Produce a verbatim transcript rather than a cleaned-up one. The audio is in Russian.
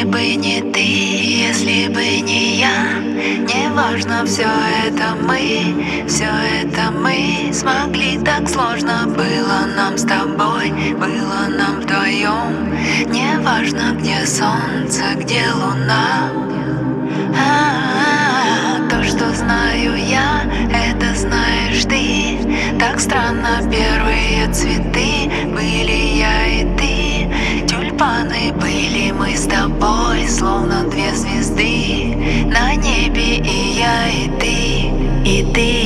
Если бы не ты, если бы не я, неважно, все это мы, все это мы смогли. Так сложно было нам с тобой, было нам вдвоем. Неважно, где солнце, где луна. А-а-а, то, что знаю я, это знаешь ты. Так странно, первые цветы были я и ты. Тюльпаны были мы с тобой, словно две звезды на небе, и я, и ты, и ты.